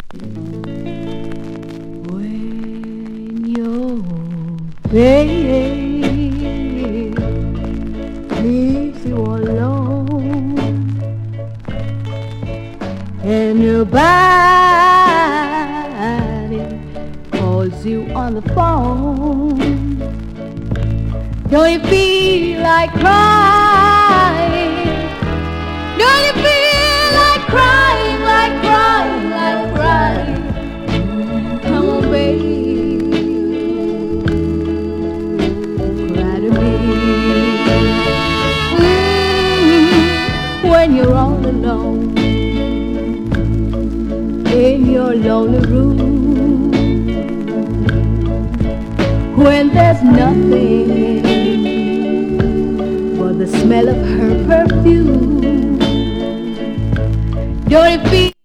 When your baby leaves you alone and nobody calls you on the phone, don't you feel like crying? Don't you feel like crying, like crying, like crying? Come on, baby, cry to me. When you're all alone in your lonely room, when there's nothing but the smell of her perfume, don't it feel